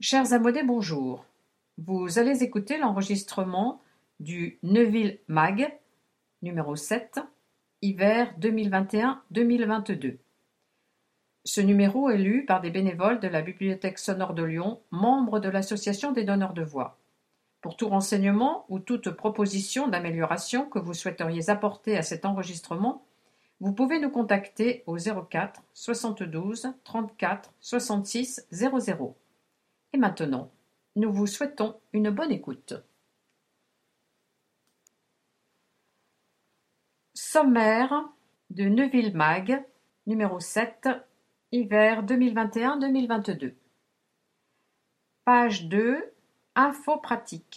Chers abonnés, bonjour. Vous allez écouter l'enregistrement du Neuville Mag, numéro 7, hiver 2021-2022. Ce numéro est lu par des bénévoles de la Bibliothèque sonore de Lyon, membres de l'Association des donneurs de voix. Pour tout renseignement ou toute proposition d'amélioration que vous souhaiteriez apporter à cet enregistrement, vous pouvez nous contacter au 04 72 34 66 00. Et maintenant, nous vous souhaitons une bonne écoute. Sommaire de Neuville Mag, numéro 7, hiver 2021-2022. Page 2, Infos pratiques.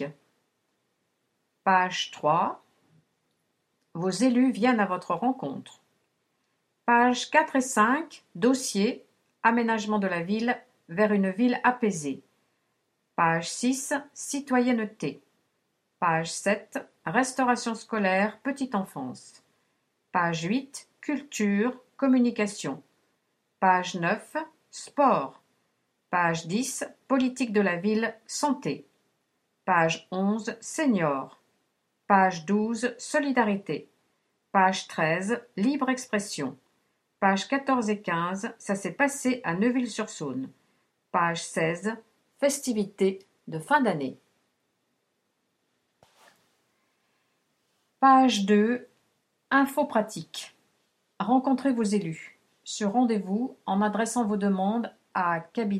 Page 3, Vos élus viennent à votre rencontre. Pages 4 et 5, Dossier, Aménagement de la ville vers une ville apaisée. Page 6, Citoyenneté. Page 7, Restauration scolaire, petite enfance. Page 8, Culture, communication. Page 9, Sport. Page 10, Politique de la ville, santé. Page 11, Seniors. Page 12, Solidarité. Page 13, Libre expression. Page 14 et 15, Ça s'est passé à Neuville-sur-Saône. Page 16, Festivités de fin d'année. Page 2, Infos pratiques. Rencontrez vos élus. Sur rendez-vous en adressant vos demandes à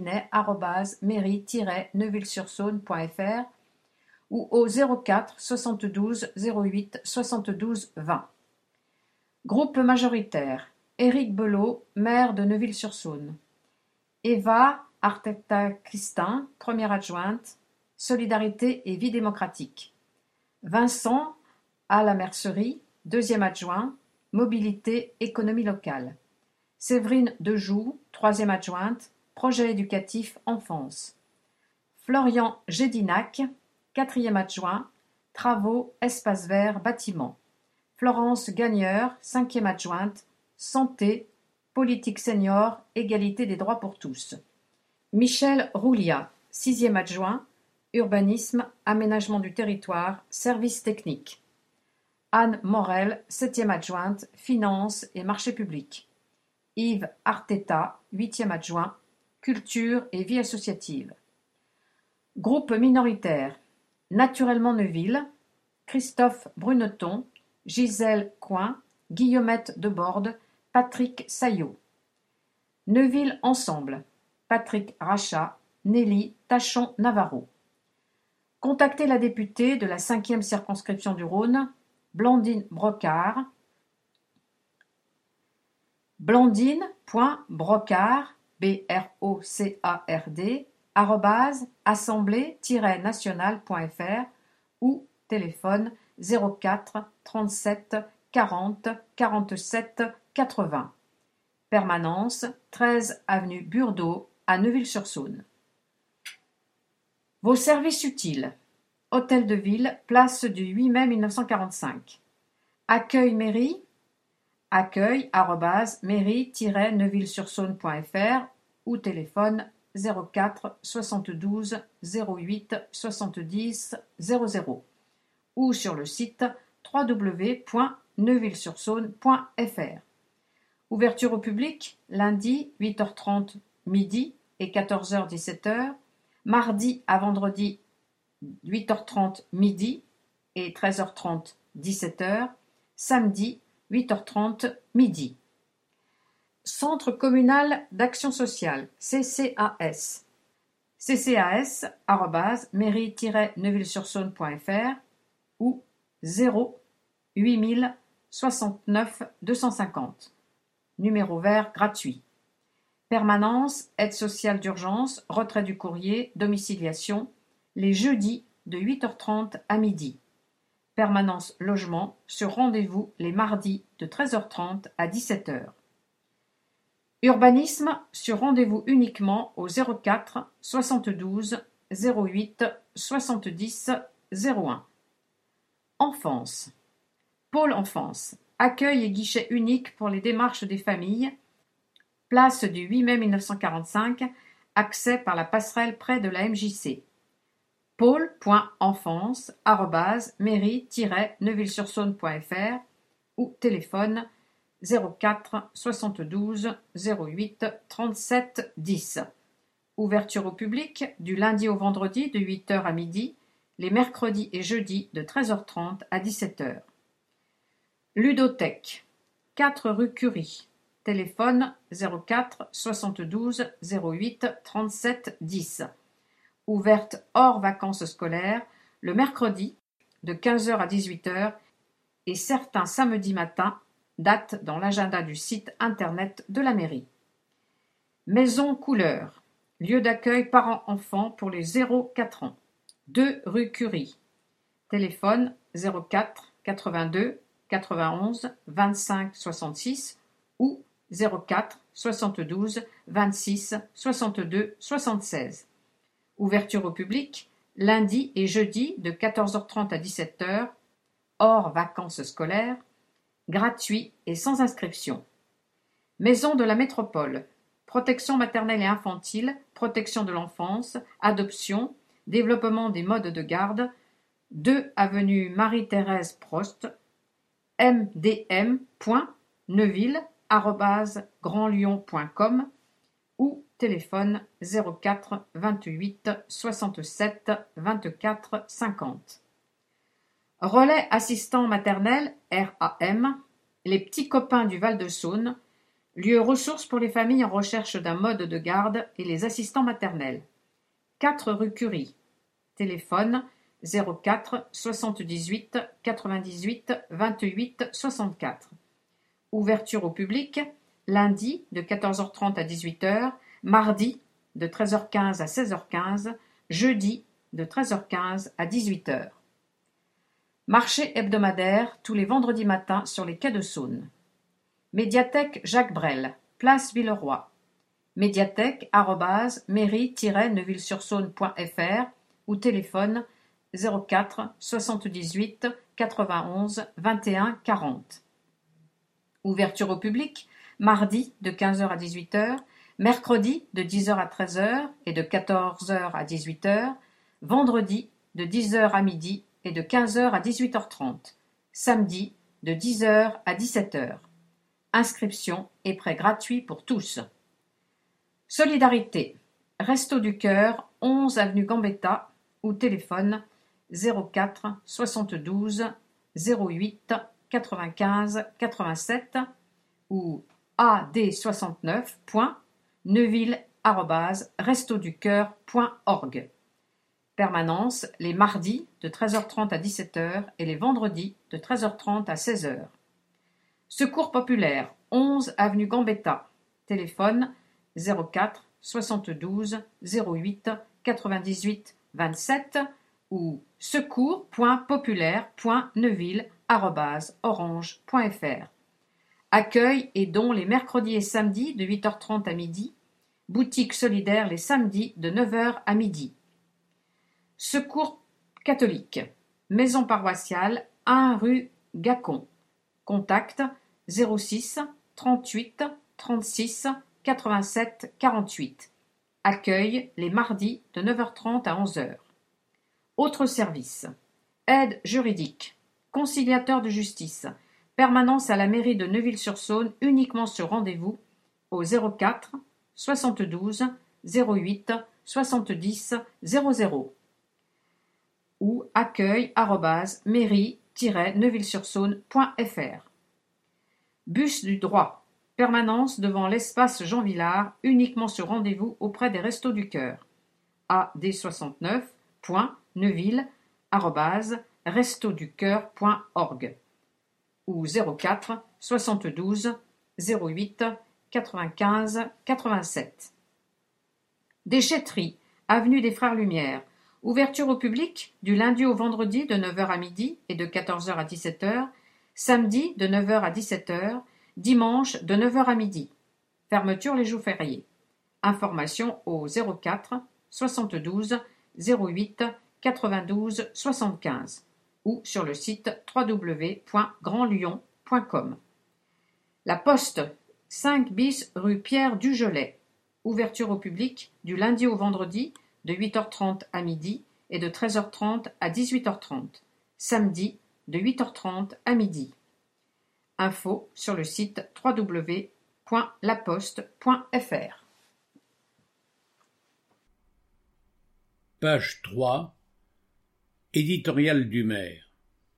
cabinet@mairie-neuville-sur-saône.fr ou au 04 72 08 72 20. Groupe majoritaire. Éric Belot, maire de Neuville-sur-Saône. Eva Arteta-Christin, première adjointe, Solidarité et vie démocratique. Vincent à la Mercerie, deuxième adjoint, Mobilité, économie locale. Séverine Dejoux, troisième adjointe, Projet éducatif enfance. Florian Gédinac, quatrième adjoint, Travaux, espaces verts, bâtiments. Florence Gagneur, cinquième adjointe, Santé, politique senior, égalité des droits pour tous. Michel Roulia, sixième adjoint, Urbanisme, aménagement du territoire, services techniques. Anne Morel, septième adjointe, Finances et marchés publics. Yves Arteta, huitième adjoint, Culture et vie associative. Groupe minoritaire. Naturellement Neuville, Christophe Bruneton, Gisèle Coin, Guillemette Deborde, Patrick Saillot. Neuville Ensemble, Patrick Rachat, Nelly Tachon-Navarro. Contactez la députée de la 5e circonscription du Rhône, Blandine Brocard, blandine.brocard, BROCARD, @assemblée-nationale.fr ou téléphone 04 37 40 47 80. Permanence 13 avenue Burdeau à Neuville-sur-Saône. Vos services utiles. Hôtel de Ville, place du 8 mai 1945. Accueil mairie, accueil@mairie-neuville-sur-saône.fr ou téléphone 04 72 08 70 00 ou sur le site www.neuville-sur-saône.fr. Ouverture au public, lundi 8h30 midi et 14h-17h, mardi à vendredi 8h30 midi et 13h30 17h, samedi 8h30 midi. Centre communal d'action sociale, CCAS. CCAS@mairie-neuville-sur-saône.fr ou 0 8000 69 250. Numéro vert gratuit. Permanence, aide sociale d'urgence, retrait du courrier, domiciliation, les jeudis de 8h30 à midi. Permanence logement, sur rendez-vous les mardis de 13h30 à 17h. Urbanisme, sur rendez-vous uniquement au 04 72 08 70 01. Enfance. Pôle enfance. Accueil et guichet unique pour les démarches des familles. Place du 8 mai 1945 Accès par la passerelle près de la MJC. pôle.enfance@mairie-neuville-sur-saône.fr ou téléphone 04 72 08 37 10. Ouverture au public du lundi au vendredi de 8h à midi, les mercredis et jeudis de 13h30 à 17h. Ludothèque, 4 rue Curie. Téléphone 04 72 08 37 10. Ouverte hors vacances scolaires le mercredi de 15h à 18h et certains samedis matins, date dans l'agenda du site internet de la mairie. Maison Couleur, lieu d'accueil parents-enfants pour les 0-4 ans. 2 rue Curie. Téléphone 04 82 91 25 66 ou 04 72 26 62 76. Ouverture au public lundi et jeudi de 14h30 à 17h, hors vacances scolaires, gratuit et sans inscription. Maison de la Métropole, protection maternelle et infantile, protection de l'enfance, adoption, développement des modes de garde, 2 avenue Marie-Thérèse Prost, mdm.neuville@grandlyon.com ou téléphone 04 28 67 24 50. Relais assistant maternel RAM, les petits copains du Val-de-Saône, lieu ressource pour les familles en recherche d'un mode de garde et les assistants maternels. 4 rue Curie. Téléphone 04 78 98 28 64. Ouverture au public lundi de 14h30 à 18h, mardi de 13h15 à 16h15, jeudi de 13h15 à 18h. Marché hebdomadaire tous les vendredis matins sur les quais de Saône. Médiathèque Jacques Brel, place Villeroy. médiathèque@mairie-neuville-sur-saône.fr ou téléphone 04 78 91 21 40. Ouverture au public mardi de 15h à 18h, mercredi de 10h à 13h et de 14h à 18h, vendredi de 10h à midi et de 15h à 18h30, samedi de 10h à 17h. Inscription et prêt gratuit pour tous. Solidarité, Resto du Cœur, 11 avenue Gambetta ou téléphone 04 72 08 95 87 ou ad69.neuville@restoducoeur.org. Permanence les mardis de 13h30 à 17h et les vendredis de 13h30 à 16h. Secours populaire, 11 avenue Gambetta. Téléphone 04 72 08 98 27 ou secours.populaire.neuville@orange.fr. Accueil et dons les mercredis et samedis de 8h30 à midi. Boutique solidaire les samedis de 9h à midi. Secours catholique. Maison paroissiale 1 rue Gacon. Contact 06 38 36 87 48. Accueil les mardis de 9h30 à 11h. Autres services. Aide juridique. Conciliateur de justice. Permanence à la mairie de Neuville-sur-Saône uniquement sur rendez-vous au 04 72 08 70 00 ou accueil@mairie-neuville-sur-saône.fr. Bus du droit. Permanence devant l'espace Jean Villard uniquement sur rendez-vous auprès des Restos du Cœur. ad69.neuville@restoducoeur.org ou 04 72 08 95 87. Déchetterie, avenue des Frères Lumière. Ouverture au public du lundi au vendredi de 9h à midi et de 14h à 17h, samedi de 9h à 17h, dimanche de 9h à midi. Fermeture les jours fériés. Information au 04 72 08 92 75 ou sur le site www.grandlyon.com. La Poste, 5 bis rue Pierre Dugelet Ouverture au public du lundi au vendredi de 8h30 à midi et de 13h30 à 18h30. Samedi de 8h30 à midi. Info sur le site www.laposte.fr. Page 3. Éditorial du maire.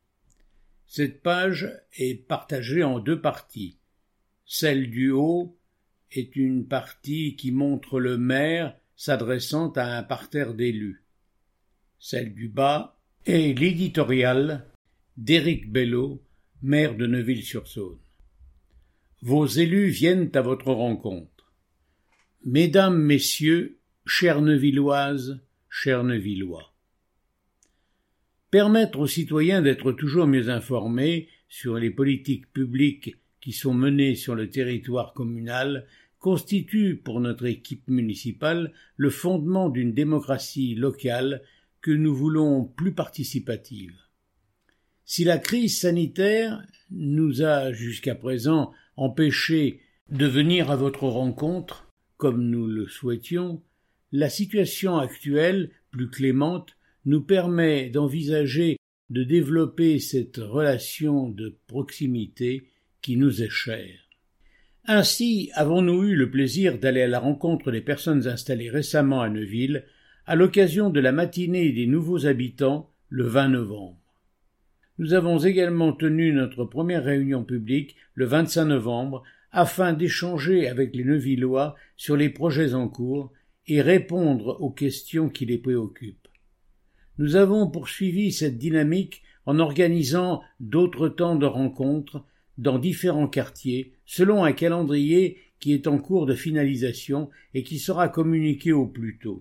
Cette page est partagée en deux parties. Celle du haut est une partie qui montre le maire s'adressant à un parterre d'élus. Celle du bas est l'éditorial d'Éric Bello, maire de Neuville-sur-Saône. Vos élus viennent à votre rencontre. Mesdames, Messieurs, chères Neuvilloises, chers Neuvillois. Permettre aux citoyens d'être toujours mieux informés sur les politiques publiques qui sont menées sur le territoire communal constitue pour notre équipe municipale le fondement d'une démocratie locale que nous voulons plus participative. Si la crise sanitaire nous a jusqu'à présent empêchés de venir à votre rencontre, comme nous le souhaitions, la situation actuelle, plus clémente, nous permet d'envisager de développer cette relation de proximité qui nous est chère. Ainsi avons-nous eu le plaisir d'aller à la rencontre des personnes installées récemment à Neuville à l'occasion de la matinée des nouveaux habitants le 20 novembre. Nous avons également tenu notre première réunion publique le 25 novembre afin d'échanger avec les Neuvillois sur les projets en cours et répondre aux questions qui les préoccupent. Nous avons poursuivi cette dynamique en organisant d'autres temps de rencontres dans différents quartiers selon un calendrier qui est en cours de finalisation et qui sera communiqué au plus tôt.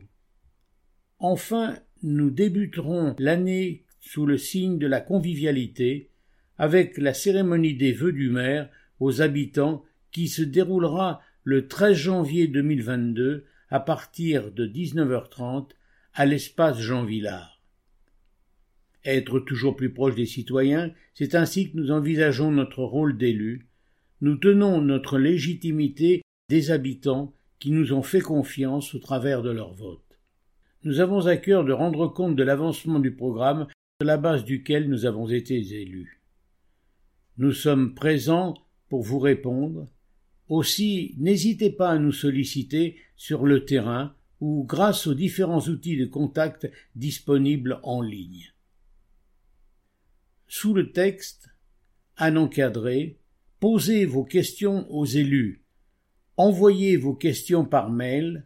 Enfin, nous débuterons l'année sous le signe de la convivialité avec la cérémonie des vœux du maire aux habitants qui se déroulera le 13 janvier 2022 à partir de 19h30 à l'espace Jean Villard. Être toujours plus proche des citoyens, c'est ainsi que nous envisageons notre rôle d'élus. Nous tenons notre légitimité des habitants qui nous ont fait confiance au travers de leur vote. Nous avons à cœur de rendre compte de l'avancement du programme sur la base duquel nous avons été élus. Nous sommes présents pour vous répondre. Aussi, n'hésitez pas à nous solliciter sur le terrain ou grâce aux différents outils de contact disponibles en ligne. Sous le texte, à encadrer, posez vos questions aux élus. Envoyez vos questions par mail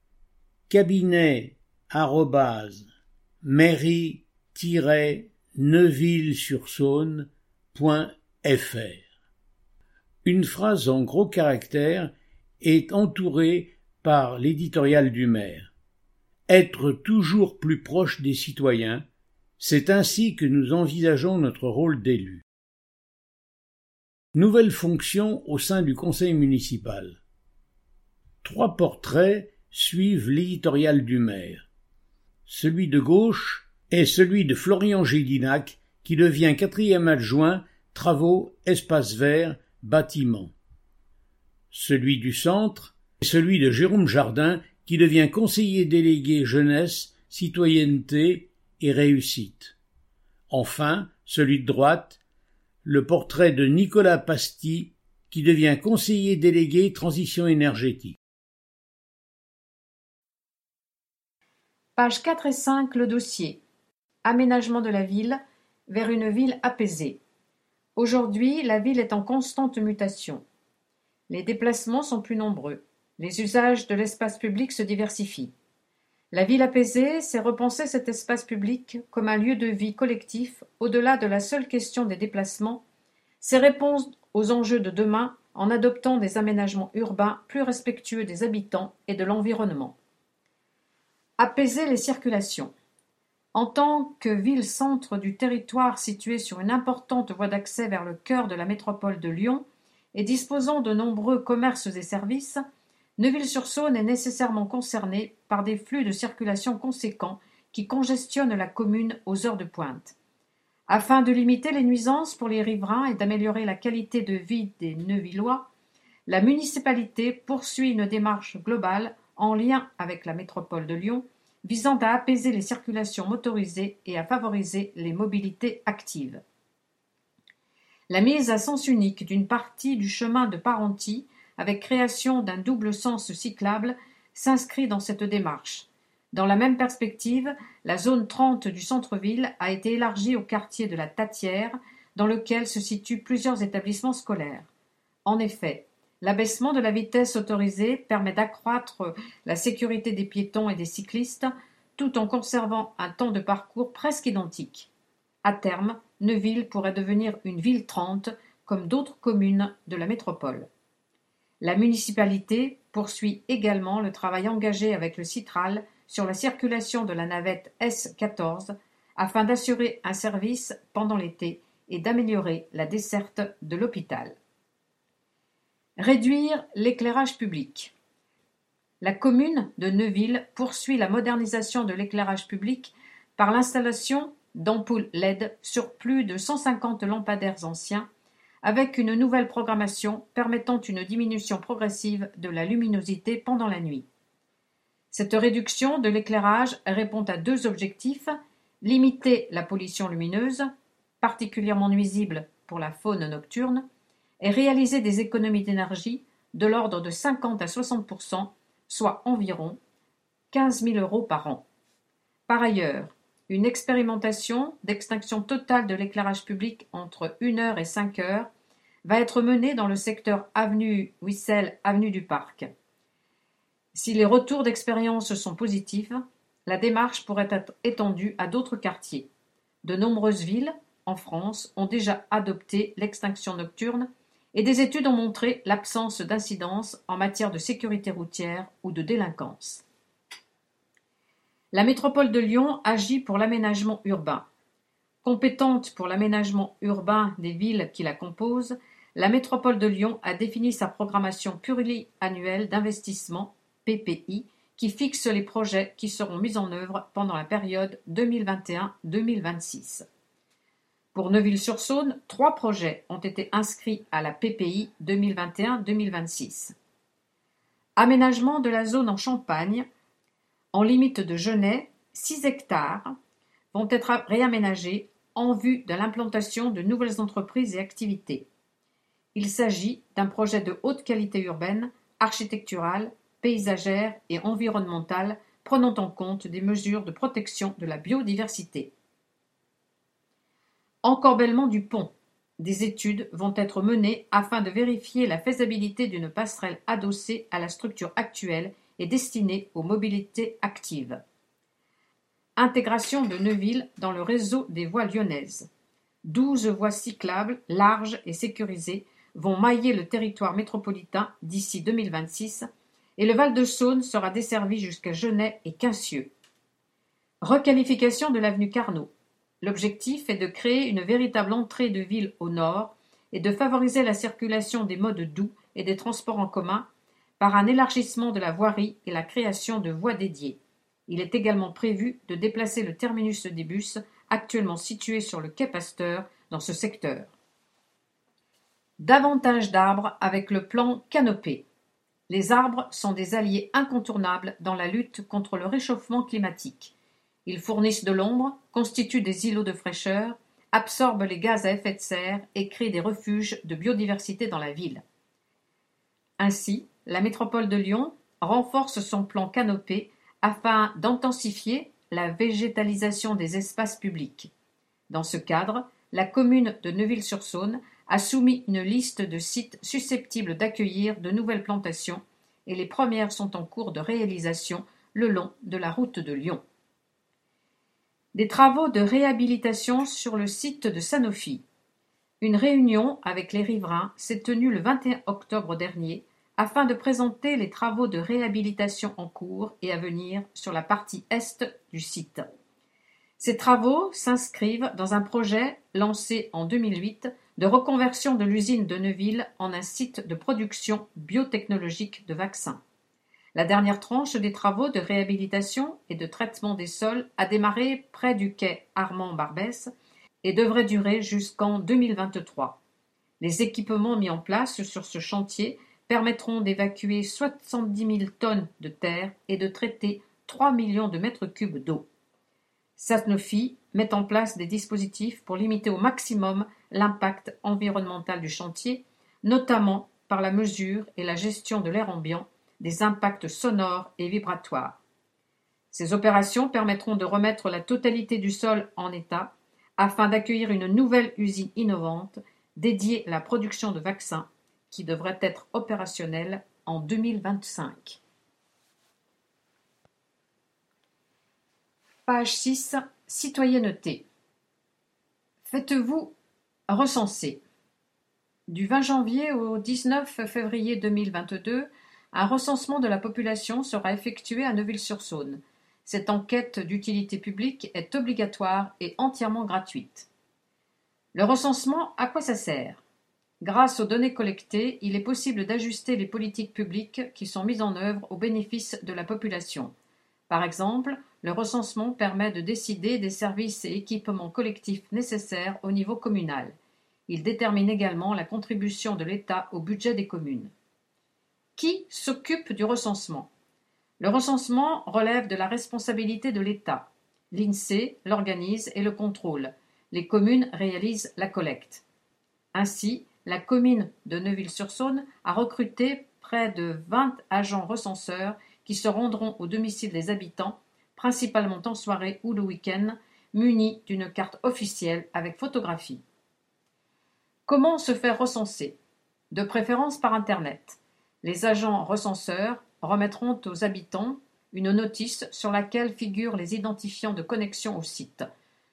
cabinet@mairie-neuville-sur-saône.fr. Une phrase en gros caractères est entourée par l'éditorial du maire. Être toujours plus proche des citoyens, c'est ainsi que nous envisageons notre rôle d'élu. Nouvelle fonction au sein du conseil municipal. 3 portraits suivent l'éditorial du maire. Celui de gauche est celui de Florian Gédinac, qui devient 4e adjoint, travaux, espaces verts, bâtiments. Celui du centre est celui de Jérôme Jardin, qui devient conseiller délégué jeunesse, citoyenneté et réussite. Enfin, celui de droite, le portrait de Nicolas Pasty, qui devient conseiller délégué transition énergétique. Pages 4 et 5, le dossier. Aménagement de la ville vers une ville apaisée. Aujourd'hui, la ville est en constante mutation. Les déplacements sont plus nombreux. Les usages de l'espace public se diversifient. La ville apaisée, c'est repenser cet espace public comme un lieu de vie collectif au-delà de la seule question des déplacements, c'est répondre aux enjeux de demain en adoptant des aménagements urbains plus respectueux des habitants et de l'environnement. Apaiser les circulations. En tant que ville-centre du territoire situé sur une importante voie d'accès vers le cœur de la métropole de Lyon et disposant de nombreux commerces et services, Neuville-sur-Saône est nécessairement concernée par des flux de circulation conséquents qui congestionnent la commune aux heures de pointe. Afin de limiter les nuisances pour les riverains et d'améliorer la qualité de vie des Neuvillois, la municipalité poursuit une démarche globale en lien avec la métropole de Lyon, visant à apaiser les circulations motorisées et à favoriser les mobilités actives. La mise à sens unique d'une partie du chemin de Parentis, avec création d'un double sens cyclable, s'inscrit dans cette démarche. Dans la même perspective, la zone 30 du centre-ville a été élargie au quartier de la Tatière, dans lequel se situent plusieurs établissements scolaires. En effet, l'abaissement de la vitesse autorisée permet d'accroître la sécurité des piétons et des cyclistes, tout en conservant un temps de parcours presque identique. À terme, Neuville pourrait devenir une ville 30, comme d'autres communes de la métropole. La municipalité poursuit également le travail engagé avec le Citral sur la circulation de la navette S14 afin d'assurer un service pendant l'été et d'améliorer la desserte de l'hôpital. Réduire l'éclairage public. La commune de Neuville poursuit la modernisation de l'éclairage public par l'installation d'ampoules LED sur plus de 150 lampadaires anciens, avec une nouvelle programmation permettant une diminution progressive de la luminosité pendant la nuit. Cette réduction de l'éclairage répond à deux objectifs: limiter la pollution lumineuse, particulièrement nuisible pour la faune nocturne, et réaliser des économies d'énergie de l'ordre de 50 à 60%, soit environ 15 000 € par an. Par ailleurs, une expérimentation d'extinction totale de l'éclairage public entre 1h et 5h va être menée dans le secteur avenue Wissel, avenue du Parc. Si les retours d'expérience sont positifs, la démarche pourrait être étendue à d'autres quartiers. De nombreuses villes, en France, ont déjà adopté l'extinction nocturne et des études ont montré l'absence d'incidence en matière de sécurité routière ou de délinquance. La métropole de Lyon agit pour l'aménagement urbain. Compétente pour l'aménagement urbain des villes qui la composent, la métropole de Lyon a défini sa programmation pluriannuelle d'investissement, PPI, qui fixe les projets qui seront mis en œuvre pendant la période 2021-2026. Pour Neuville-sur-Saône, 3 projets ont été inscrits à la PPI 2021-2026. Aménagement de la zone en Champagne. En limite de Genêt, 6 hectares vont être réaménagés en vue de l'implantation de nouvelles entreprises et activités. Il s'agit d'un projet de haute qualité urbaine, architecturale, paysagère et environnementale prenant en compte des mesures de protection de la biodiversité. Encorbellement du pont. Des études vont être menées afin de vérifier la faisabilité d'une passerelle adossée à la structure actuelle et destinée aux mobilités actives. Intégration de Neuville dans le réseau des voies lyonnaises. 12 voies cyclables, larges et sécurisées, vont mailler le territoire métropolitain d'ici 2026 et le Val-de-Saône sera desservi jusqu'à Genêt et Quincieux. Requalification de l'avenue Carnot. L'objectif est de créer une véritable entrée de ville au nord et de favoriser la circulation des modes doux et des transports en commun par un élargissement de la voirie et la création de voies dédiées. Il est également prévu de déplacer le terminus des bus, actuellement situé sur le quai Pasteur, dans ce secteur. Davantage d'arbres avec le plan Canopée. Les arbres sont des alliés incontournables dans la lutte contre le réchauffement climatique. Ils fournissent de l'ombre, constituent des îlots de fraîcheur, absorbent les gaz à effet de serre et créent des refuges de biodiversité dans la ville. Ainsi, la métropole de Lyon renforce son plan Canopée afin d'intensifier la végétalisation des espaces publics. Dans ce cadre, la commune de Neuville-sur-Saône a soumis une liste de sites susceptibles d'accueillir de nouvelles plantations et les premières sont en cours de réalisation le long de la route de Lyon. Des travaux de réhabilitation sur le site de Sanofi. Une réunion avec les riverains s'est tenue le 21 octobre dernier afin de présenter les travaux de réhabilitation en cours et à venir sur la partie est du site. Ces travaux s'inscrivent dans un projet lancé en 2008 de reconversion de l'usine de Neuville en un site de production biotechnologique de vaccins. La dernière tranche des travaux de réhabilitation et de traitement des sols a démarré près du quai Armand-Barbès et devrait durer jusqu'en 2023. Les équipements mis en place sur ce chantier permettront d'évacuer 70 000 tonnes de terre et de traiter 3 millions de mètres cubes d'eau. Sanofi met en place des dispositifs pour limiter au maximum l'impact environnemental du chantier, notamment par la mesure et la gestion de l'air ambiant, des impacts sonores et vibratoires. Ces opérations permettront de remettre la totalité du sol en état afin d'accueillir une nouvelle usine innovante dédiée à la production de vaccins qui devrait être opérationnelle en 2025. Page 6. Citoyenneté. Faites-vous recenser. Du 20 janvier au 19 février 2022, un recensement de la population sera effectué à Neuville-sur-Saône. Cette enquête d'utilité publique est obligatoire et entièrement gratuite. Le recensement, à quoi ça sert ? Grâce aux données collectées, il est possible d'ajuster les politiques publiques qui sont mises en œuvre au bénéfice de la population. Par exemple, le recensement permet de décider des services et équipements collectifs nécessaires au niveau communal. Il détermine également la contribution de l'État au budget des communes. Qui s'occupe du recensement ? Le recensement relève de la responsabilité de l'État. L'INSEE l'organise et le contrôle. Les communes réalisent la collecte. Ainsi, la commune de Neuville-sur-Saône a recruté près de 20 agents recenseurs qui se rendront au domicile des habitants, principalement en soirée ou le week-end, munis d'une carte officielle avec photographie. Comment se faire recenser ? De préférence par Internet. Les agents recenseurs remettront aux habitants une notice sur laquelle figurent les identifiants de connexion au site.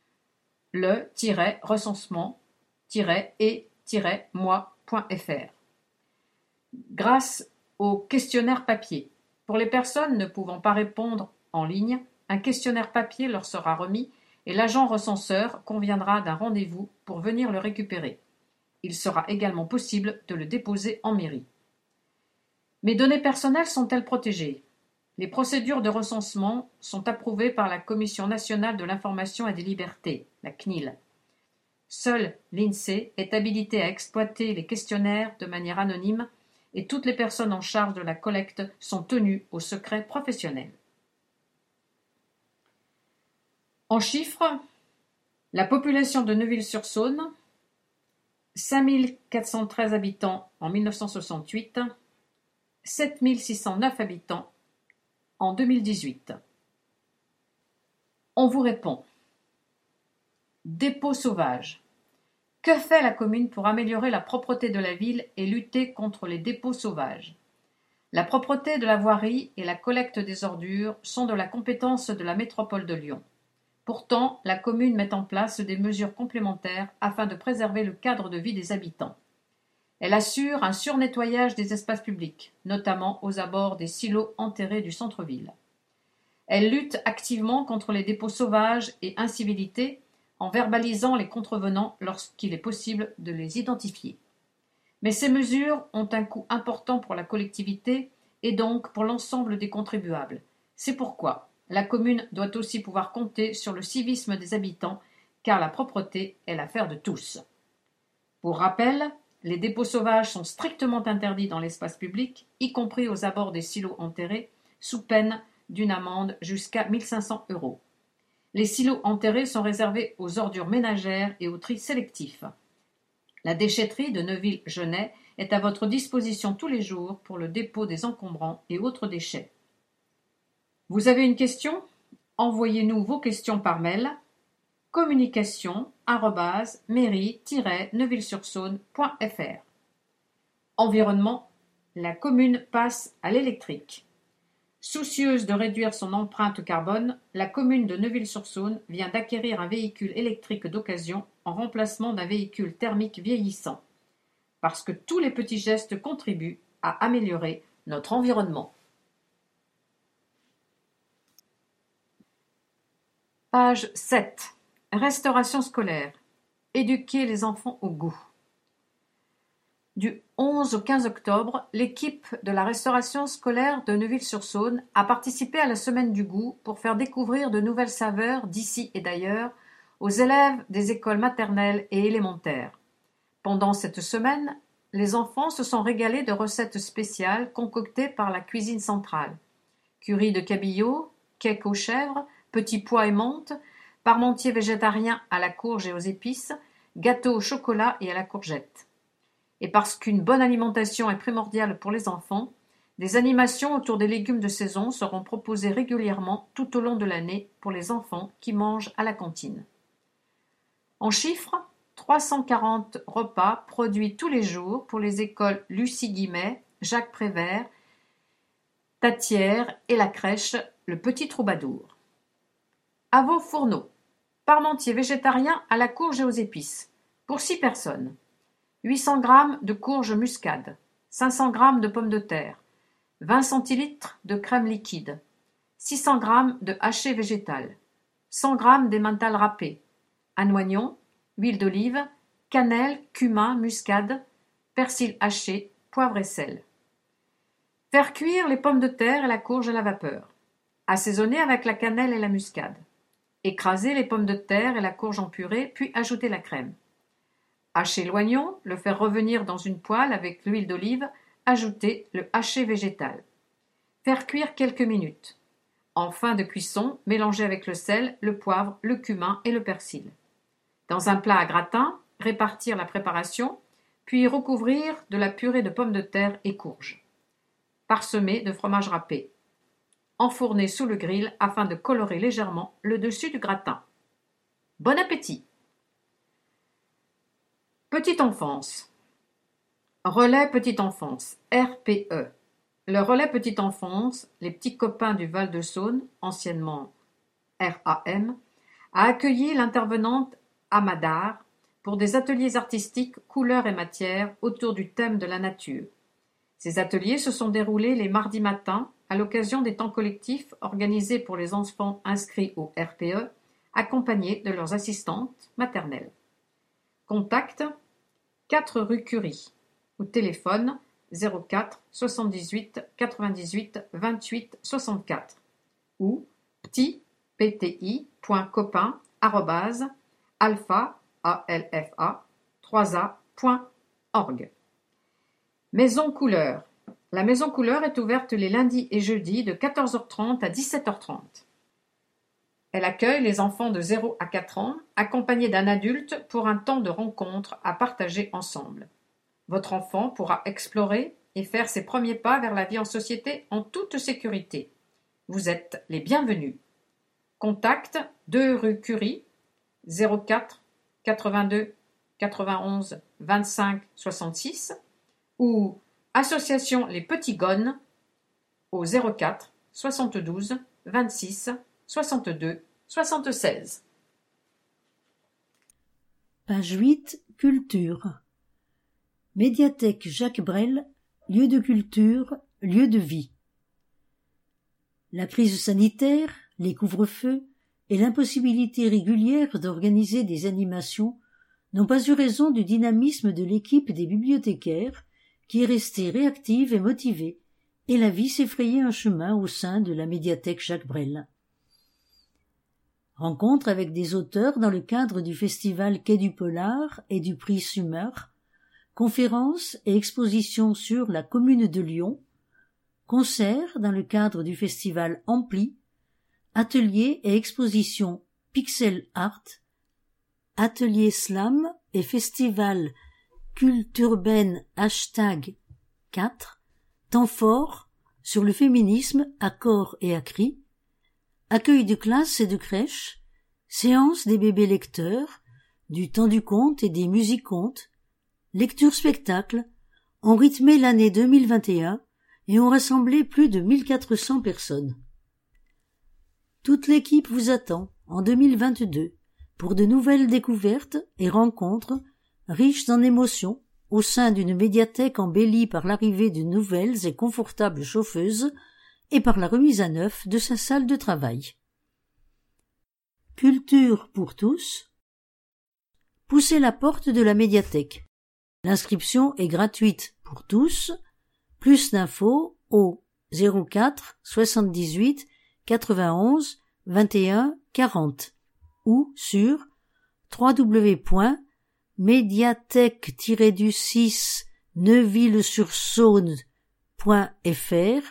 le-recensement-et-moi.fr. Grâce au questionnaire papier. Pour les personnes ne pouvant pas répondre en ligne, un questionnaire papier leur sera remis et l'agent recenseur conviendra d'un rendez-vous pour venir le récupérer. Il sera également possible de le déposer en mairie. Mes données personnelles sont-elles protégées ? Les procédures de recensement sont approuvées par la Commission nationale de l'information et des libertés, la CNIL. Seule l'INSEE est habilitée à exploiter les questionnaires de manière anonyme et toutes les personnes en charge de la collecte sont tenues au secret professionnel. En chiffres, la population de Neuville-sur-Saône, 5 413 habitants en 1968, 7 609 habitants en 2018. On vous répond. Dépôts sauvages. Que fait la commune pour améliorer la propreté de la ville et lutter contre les dépôts sauvages ? La propreté de la voirie et la collecte des ordures sont de la compétence de la métropole de Lyon. Pourtant, la commune met en place des mesures complémentaires afin de préserver le cadre de vie des habitants. Elle assure un surnettoyage des espaces publics, notamment aux abords des silos enterrés du centre-ville. Elle lutte activement contre les dépôts sauvages et incivilités en verbalisant les contrevenants lorsqu'il est possible de les identifier. Mais ces mesures ont un coût important pour la collectivité et donc pour l'ensemble des contribuables. C'est pourquoi la commune doit aussi pouvoir compter sur le civisme des habitants, car la propreté est l'affaire de tous. Pour rappel, les dépôts sauvages sont strictement interdits dans l'espace public, y compris aux abords des silos enterrés, sous peine d'une amende jusqu'à 1 500 €. Les silos enterrés sont réservés aux ordures ménagères et au tri sélectif. La déchetterie de Neuville-Genêt est à votre disposition tous les jours pour le dépôt des encombrants et autres déchets. Vous avez une question ? Envoyez-nous vos questions par mail communication@mairie-neuville-sur-saône.fr. Environnement, la commune passe à l'électrique. Soucieuse de réduire son empreinte carbone, la commune de Neuville-sur-Saône vient d'acquérir un véhicule électrique d'occasion en remplacement d'un véhicule thermique vieillissant. Parce que tous les petits gestes contribuent à améliorer notre environnement. Page 7. Restauration scolaire. Éduquer les enfants au goût. Du 11 au 15 octobre, l'équipe de la restauration scolaire de Neuville-sur-Saône a participé à la Semaine du goût pour faire découvrir de nouvelles saveurs d'ici et d'ailleurs aux élèves des écoles maternelles et élémentaires. Pendant cette semaine, les enfants se sont régalés de recettes spéciales concoctées par la cuisine centrale. Curry de cabillaud, cake aux chèvres, petits pois et menthe, parmentier végétarien à la courge et aux épices, gâteau au chocolat et à la courgette. Et parce qu'une bonne alimentation est primordiale pour les enfants, des animations autour des légumes de saison seront proposées régulièrement tout au long de l'année pour les enfants qui mangent à la cantine. En chiffres, 340 repas produits tous les jours pour les écoles Lucie Guimet, Jacques Prévert, Tatière et la crèche Le Petit Troubadour. À vos fourneaux. Parmentier végétarien à la courge et aux épices. Pour 6 personnes. 800 g de courge muscade. 500 g de pommes de terre. 20 centilitres de crème liquide. 600 g de haché végétal. 100 g d'emmental râpé. Un oignon, huile d'olive, cannelle, cumin, muscade, persil haché, poivre et sel. Faire cuire les pommes de terre et la courge à la vapeur. Assaisonner avec la cannelle et la muscade. Écraser les pommes de terre et la courge en purée, puis ajouter la crème. Hacher l'oignon, le faire revenir dans une poêle avec l'huile d'olive, ajouter le haché végétal. Faire cuire quelques minutes. En fin de cuisson, mélanger avec le sel, le poivre, le cumin et le persil. Dans un plat à gratin, répartir la préparation, puis recouvrir de la purée de pommes de terre et courge. Parsemer de fromage râpé. Enfourner sous le grill afin de colorer légèrement le dessus du gratin. Bon appétit! Petite enfance. Relais petite enfance, RPE. Le relais petite enfance, les petits copains du Val-de-Saône, anciennement RAM, a accueilli l'intervenante Amadar pour des ateliers artistiques couleurs et matières autour du thème de la nature. Ces ateliers se sont déroulés les mardis matins à l'occasion des temps collectifs organisés pour les enfants inscrits au RPE, accompagnés de leurs assistantes maternelles. Contact 4 rue Curie ou téléphone 04 78 98 28 64 ou petit.copain@alpha3a.org. Maison Couleur. La Maison Couleur est ouverte les lundis et jeudis de 14h30 à 17h30. Elle accueille les enfants de 0 à 4 ans, accompagnés d'un adulte pour un temps de rencontre à partager ensemble. Votre enfant pourra explorer et faire ses premiers pas vers la vie en société en toute sécurité. Vous êtes les bienvenus. Contact 2 rue Curie, 04 82 91 25 66 ou Association Les Petits Gones au 04 72 26 62 76. Page 8. Culture. Médiathèque Jacques Brel, lieu de culture, lieu de vie. La crise sanitaire, les couvre-feux et l'impossibilité régulière d'organiser des animations n'ont pas eu raison du dynamisme de l'équipe des bibliothécaires qui est restée réactive et motivée, et la vie s'est frayé un chemin au sein de la médiathèque Jacques Brel. Rencontre avec des auteurs dans le cadre du festival Quai du Polar et du prix Summer, conférences et expositions sur la commune de Lyon, concerts dans le cadre du festival Ampli, ateliers et expositions Pixel Art, ateliers slam et festival Culturben #4, temps fort sur le féminisme à corps et à cri, accueil de classes et de crèches, séance des bébés lecteurs, du temps du conte et des musiques-contes, lecture-spectacle, ont rythmé l'année 2021 et ont rassemblé plus de 1400 personnes. Toute l'équipe vous attend en 2022 pour de nouvelles découvertes et rencontres riches en émotions au sein d'une médiathèque embellie par l'arrivée de nouvelles et confortables chauffeuses et par la remise à neuf de sa salle de travail. Culture pour tous. Poussez la porte de la médiathèque. L'inscription est gratuite pour tous. Plus d'infos au 04 78 91 21 40 ou sur www.mediathèque-du6 neuville-sur-saône.fr.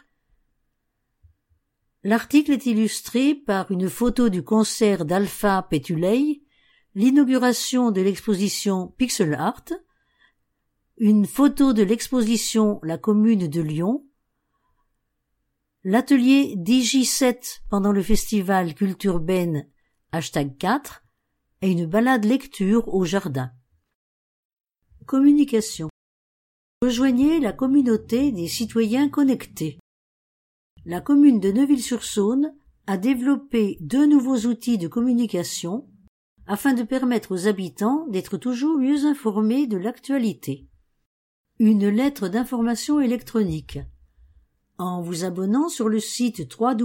L'article est illustré par une photo du concert d'Alpha Pétulei, l'inauguration de l'exposition Pixel Art, une photo de l'exposition La Commune de Lyon, l'atelier Digi7 pendant le festival Culturben #4 et une balade lecture au jardin. Communication. Rejoignez la communauté des citoyens connectés. La commune de Neuville-sur-Saône a développé 2 nouveaux outils de communication afin de permettre aux habitants d'être toujours mieux informés de l'actualité. Une lettre d'information électronique. En vous abonnant sur le site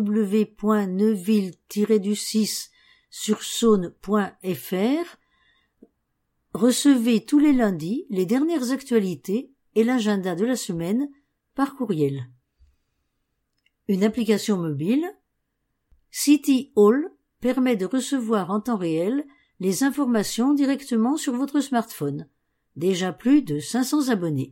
www.neuville-du6sursaône.fr, recevez tous les lundis les dernières actualités et l'agenda de la semaine par courriel. Une application mobile, City Hall, permet de recevoir en temps réel les informations directement sur votre smartphone. Déjà plus de 500 abonnés.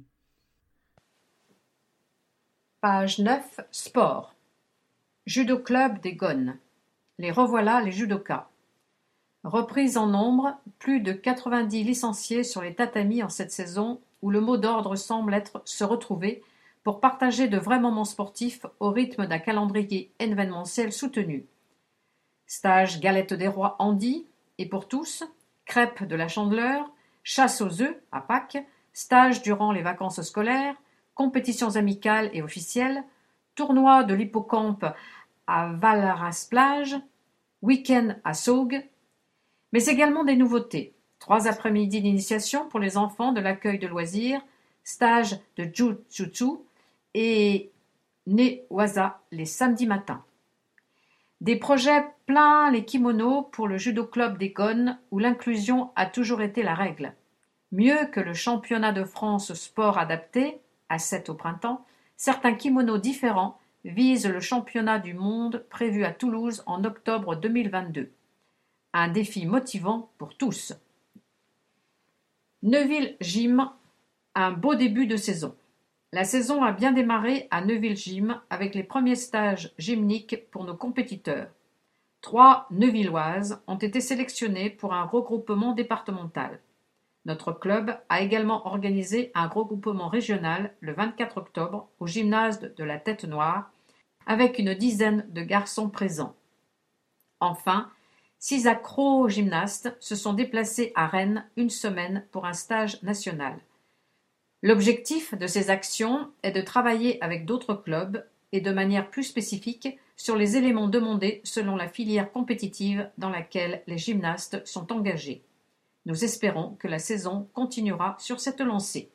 Page 9. Sport. Judo Club des Gones. Les revoilà les judokas. Reprise en nombre, plus de 90 licenciés sur les tatamis en cette saison où le mot d'ordre semble être se retrouver pour partager de vrais moments sportifs au rythme d'un calendrier événementiel soutenu. Stage galette des rois Andy et pour tous, crêpes de la Chandeleur, chasse aux œufs à Pâques, stage durant les vacances scolaires, compétitions amicales et officielles, tournoi de l'hippocampe à Val-Arras-Plage, week-end à Saugues, mais également des nouveautés. 3 après-midi d'initiation pour les enfants de l'accueil de loisirs, stage de Jiu-Jitsu et Newaza les samedis matins. Des projets plein les kimonos pour le judo club des Gones où l'inclusion a toujours été la règle. Mieux que le championnat de France sport adapté, à 7 au printemps, certains kimonos différents visent le championnat du monde prévu à Toulouse en octobre 2022. Un défi motivant pour tous. Neuville Gym, un beau début de saison. La saison a bien démarré à Neuville Gym avec les premiers stages gymniques pour nos compétiteurs. 3 Neuvilloises ont été sélectionnées pour un regroupement départemental. Notre club a également organisé un regroupement régional le 24 octobre au gymnase de la Tête Noire avec une dizaine de garçons présents. Enfin, 6 acro-gymnastes se sont déplacés à Rennes une semaine pour un stage national. L'objectif de ces actions est de travailler avec d'autres clubs et de manière plus spécifique sur les éléments demandés selon la filière compétitive dans laquelle les gymnastes sont engagés. Nous espérons que la saison continuera sur cette lancée.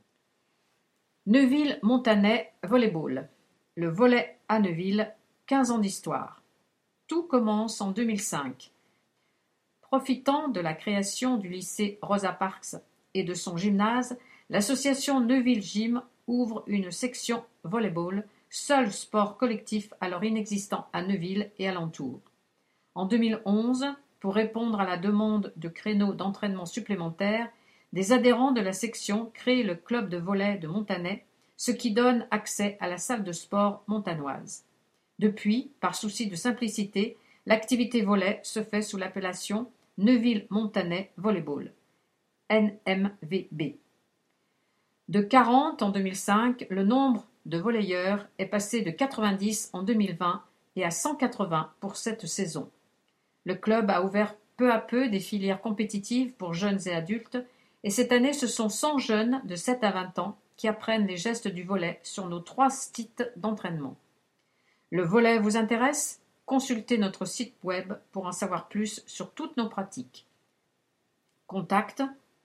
Neuville-Montanet Volleyball. Le volley à Neuville, 15 ans d'histoire. Tout commence en 2005. Profitant de la création du lycée Rosa Parks et de son gymnase, l'association Neuville Gym ouvre une section volleyball, seul sport collectif alors inexistant à Neuville et alentours. En 2011, pour répondre à la demande de créneaux d'entraînement supplémentaires, des adhérents de la section créent le club de volley de Montanet, ce qui donne accès à la salle de sport montanoise. Depuis, par souci de simplicité, l'activité volley se fait sous l'appellation Neuville-Montanet Volleyball, NMVB. De 40 en 2005, le nombre de volleyeurs est passé de 90 en 2020 et à 180 pour cette saison. Le club a ouvert peu à peu des filières compétitives pour jeunes et adultes, et cette année ce sont 100 jeunes de 7 à 20 ans qui apprennent les gestes du volley sur nos 3 sites d'entraînement. Le volley vous intéresse ? Consultez notre site web pour en savoir plus sur toutes nos pratiques. Contact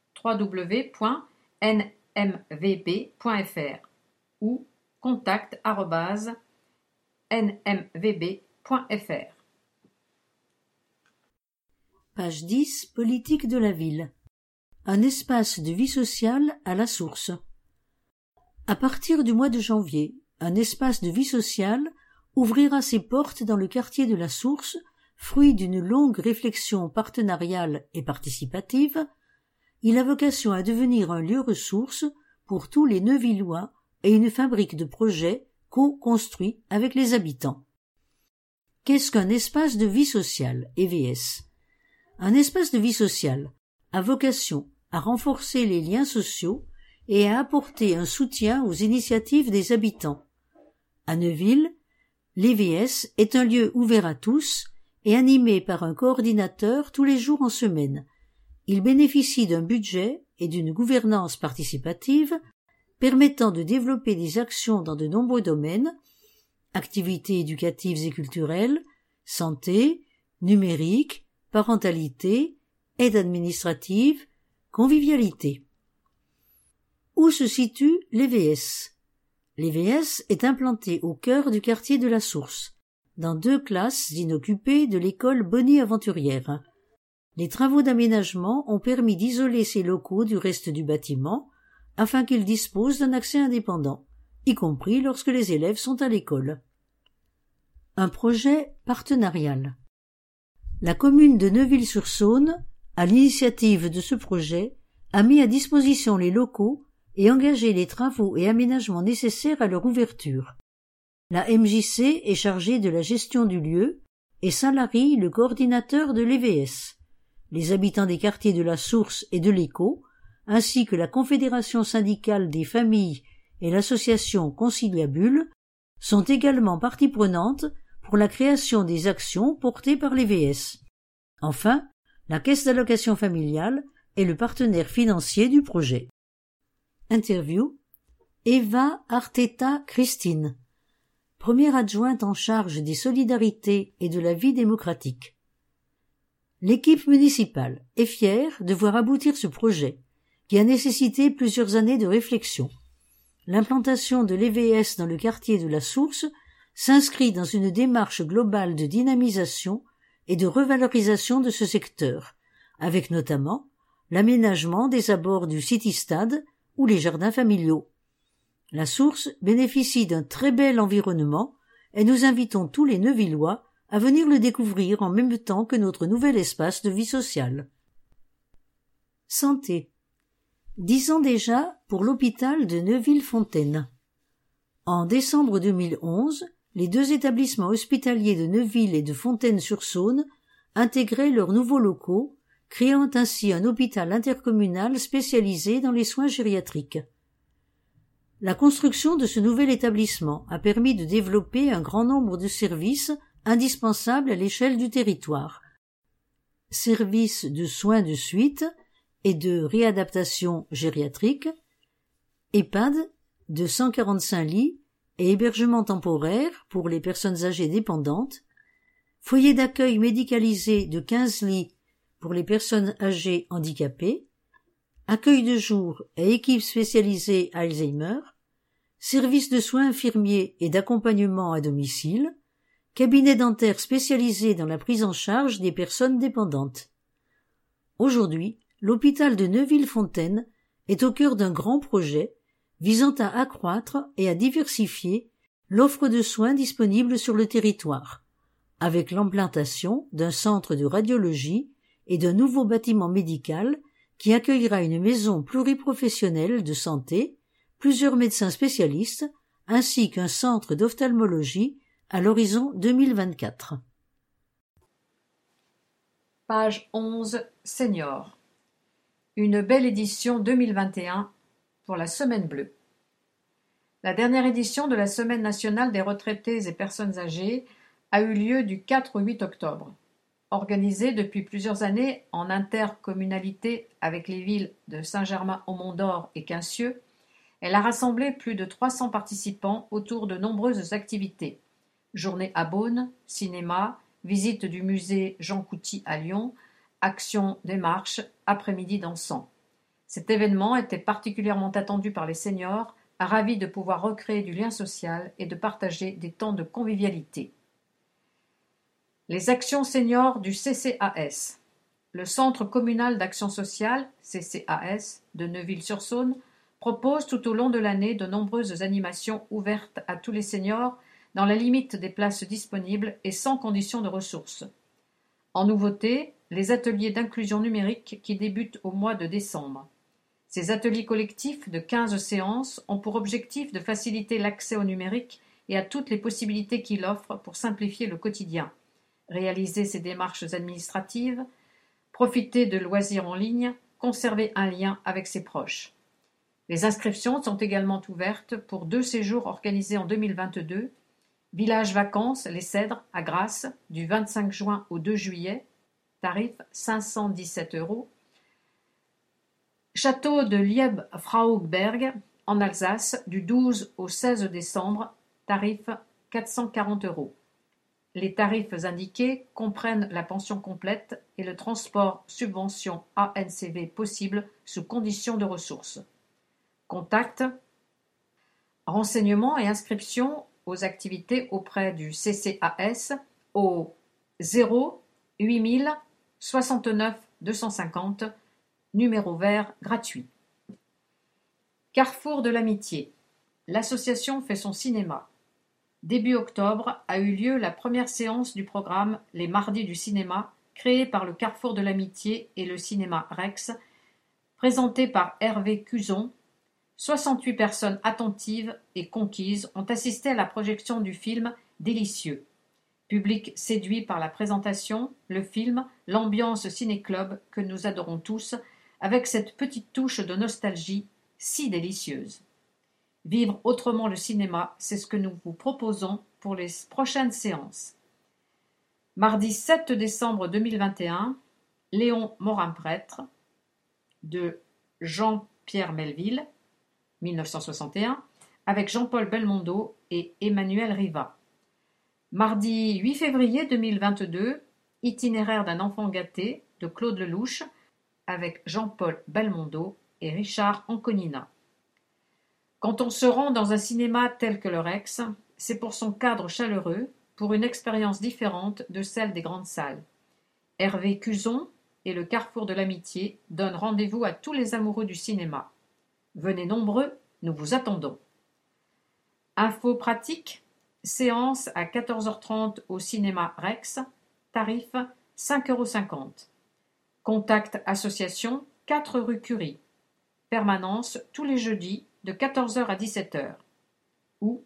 www.nmvb.fr ou contact@nmvb.fr. Page 10. Politique de la ville. Un espace de vie sociale à la source. À partir du mois de janvier, un espace de vie sociale ouvrira ses portes dans le quartier de la Source, fruit d'une longue réflexion partenariale et participative. Il a vocation à devenir un lieu ressource pour tous les Neuvillois et une fabrique de projets co-construits avec les habitants. Qu'est-ce qu'un espace de vie sociale, EVS? Un espace de vie sociale a vocation à renforcer les liens sociaux et à apporter un soutien aux initiatives des habitants. À Neuville, l'EVS est un lieu ouvert à tous et animé par un coordinateur tous les jours en semaine. Il bénéficie d'un budget et d'une gouvernance participative permettant de développer des actions dans de nombreux domaines: activités éducatives et culturelles, santé, numérique, parentalité, aide administrative, convivialité. Où se situe l'EVS? L'EVS est implanté au cœur du quartier de la Source, dans 2 classes inoccupées de l'école Bonny-Aventurière. Les travaux d'aménagement ont permis d'isoler ces locaux du reste du bâtiment afin qu'ils disposent d'un accès indépendant, y compris lorsque les élèves sont à l'école. Un projet partenarial. La commune de Neuville-sur-Saône, à l'initiative de ce projet, a mis à disposition les locaux et engagé les travaux et aménagements nécessaires à leur ouverture. La MJC est chargée de la gestion du lieu et salarie le coordinateur de l'EVS. Les habitants des quartiers de la Source et de l'Écho, ainsi que la Confédération syndicale des familles et l'association Conciliabule, sont également partie prenante pour la création des actions portées par l'EVS. Enfin, la Caisse d'allocation familiale est le partenaire financier du projet. Interview. Eva Arteta Christine, première adjointe en charge des solidarités et de la vie démocratique. L'équipe municipale est fière de voir aboutir ce projet, qui a nécessité plusieurs années de réflexion. L'implantation de l'EVS dans le quartier de la Source s'inscrit dans une démarche globale de dynamisation et de revalorisation de ce secteur, avec notamment l'aménagement des abords du City-Stade ou les jardins familiaux. La Source bénéficie d'un très bel environnement et nous invitons tous les Neuvillois à venir le découvrir en même temps que notre nouvel espace de vie sociale. Santé. 10 ans déjà pour l'hôpital de Neuville-Fontaine. En décembre 2011, les 2 établissements hospitaliers de Neuville et de Fontaine-sur-Saône intégraient leurs nouveaux locaux, créant ainsi un hôpital intercommunal spécialisé dans les soins gériatriques. La construction de ce nouvel établissement a permis de développer un grand nombre de services indispensables à l'échelle du territoire. Services de soins de suite et de réadaptation gériatrique, EHPAD de 145 lits et hébergement temporaire pour les personnes âgées dépendantes, foyer d'accueil médicalisé de 15 lits pour les personnes âgées handicapées, accueil de jour et équipe spécialisée Alzheimer, services de soins infirmiers et d'accompagnement à domicile, cabinet dentaire spécialisé dans la prise en charge des personnes dépendantes. Aujourd'hui, l'hôpital de Neuville-Fontaine est au cœur d'un grand projet visant à accroître et à diversifier l'offre de soins disponible sur le territoire, avec l'implantation d'un centre de radiologie et d'un nouveau bâtiment médical qui accueillera une maison pluriprofessionnelle de santé, plusieurs médecins spécialistes, ainsi qu'un centre d'ophtalmologie à l'horizon 2024. Page 11, Senior. Une belle édition 2021 pour la Semaine bleue. La dernière édition de la Semaine nationale des retraités et personnes âgées a eu lieu du 4 au 8 octobre. Organisée depuis plusieurs années en intercommunalité avec les villes de Saint-Germain-au-Mont-d'Or et Quincieux, elle a rassemblé plus de 300 participants autour de nombreuses activités. Journée à Beaune, cinéma, visite du musée Jean Couty à Lyon, action des marches, après-midi dansant. Cet événement était particulièrement attendu par les seniors, ravis de pouvoir recréer du lien social et de partager des temps de convivialité. Les actions seniors du CCAS. Le Centre communal d'action sociale, CCAS, de Neuville-sur-Saône, propose tout au long de l'année de nombreuses animations ouvertes à tous les seniors dans la limite des places disponibles et sans condition de ressources. En nouveauté, les ateliers d'inclusion numérique qui débutent au mois de décembre. Ces ateliers collectifs de 15 séances ont pour objectif de faciliter l'accès au numérique et à toutes les possibilités qu'il offre pour simplifier le quotidien, réaliser ses démarches administratives, profiter de loisirs en ligne, conserver un lien avec ses proches. Les inscriptions sont également ouvertes pour 2 séjours organisés en 2022, Village Vacances Les Cèdres à Grasse du 25 juin au 2 juillet, tarif 517 €, Château de Lieb-Frauberg en Alsace du 12 au 16 décembre, tarif 440 €. Les tarifs indiqués comprennent la pension complète et le transport subvention ANCV possible sous condition de ressources. Contact, renseignements et inscriptions aux activités auprès du CCAS au 0 8000 69 250, numéro vert gratuit. Carrefour de l'amitié. L'association fait son cinéma. Début octobre a eu lieu la première séance du programme Les Mardis du cinéma, créé par le Carrefour de l'amitié et le cinéma Rex, présenté par Hervé Cuzon. 68 personnes attentives et conquises ont assisté à la projection du film Délicieux. Public séduit par la présentation, le film, l'ambiance ciné-club que nous adorons tous, avec cette petite touche de nostalgie si délicieuse. Vivre autrement le cinéma, c'est ce que nous vous proposons pour les prochaines séances. Mardi 7 décembre 2021, Léon Morin-Prêtre, de Jean-Pierre Melville, 1961, avec Jean-Paul Belmondo et Emmanuel Riva. Mardi 8 février 2022, Itinéraire d'un enfant gâté, de Claude Lelouch, avec Jean-Paul Belmondo et Richard Anconina. Quand on se rend dans un cinéma tel que le Rex, c'est pour son cadre chaleureux, pour une expérience différente de celle des grandes salles. Hervé Cuzon et le Carrefour de l'amitié donnent rendez-vous à tous les amoureux du cinéma. Venez nombreux, nous vous attendons. Info pratique, séance à 14h30 au cinéma Rex, tarif 5,50 €. Contact association 4 rue Curie. Permanence tous les jeudis de 14h à 17h. Ou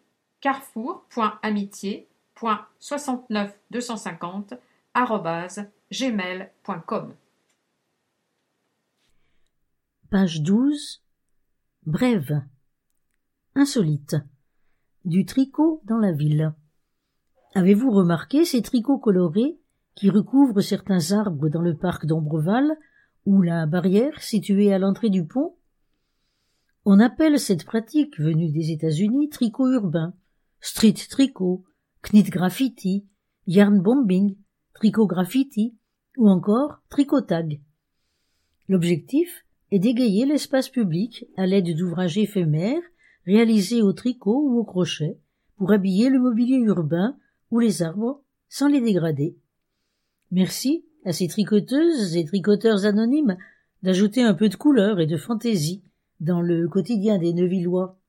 carrefour.amitié.69250@gmail.com. Page 12. Brève. Insolite. Du tricot dans la ville. Avez-vous remarqué ces tricots colorés qui recouvrent certains arbres dans le parc d'Ombreval ou la barrière située à l'entrée du pont? On appelle cette pratique venue des États-Unis tricot urbain, street tricot, knit graffiti, yarn bombing, tricot graffiti ou encore tricot tag. L'objectif est d'égayer l'espace public à l'aide d'ouvrages éphémères réalisés au tricot ou au crochet pour habiller le mobilier urbain ou les arbres sans les dégrader. Merci à ces tricoteuses et tricoteurs anonymes d'ajouter un peu de couleur et de fantaisie dans le quotidien des Neuvillois.